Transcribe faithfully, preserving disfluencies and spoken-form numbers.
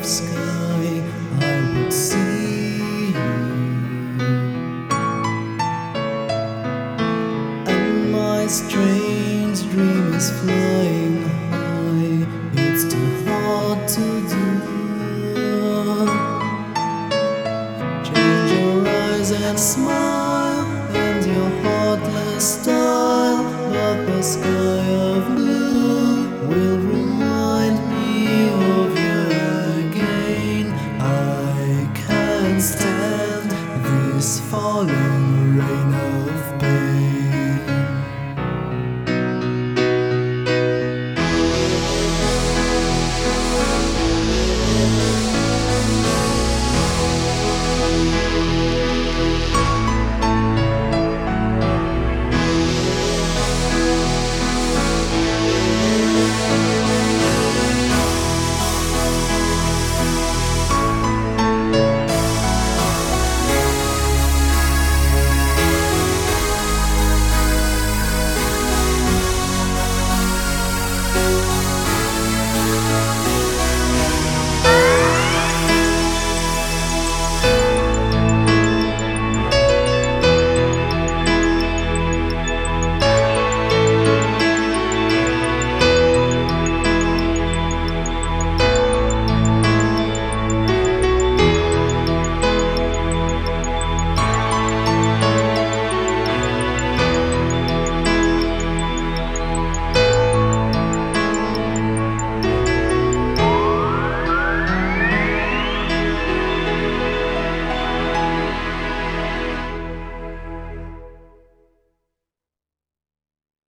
sky I would see you, and my strange dream is flying high. It's too hard to do. Change your eyes and smile, and your heartless style, but the sky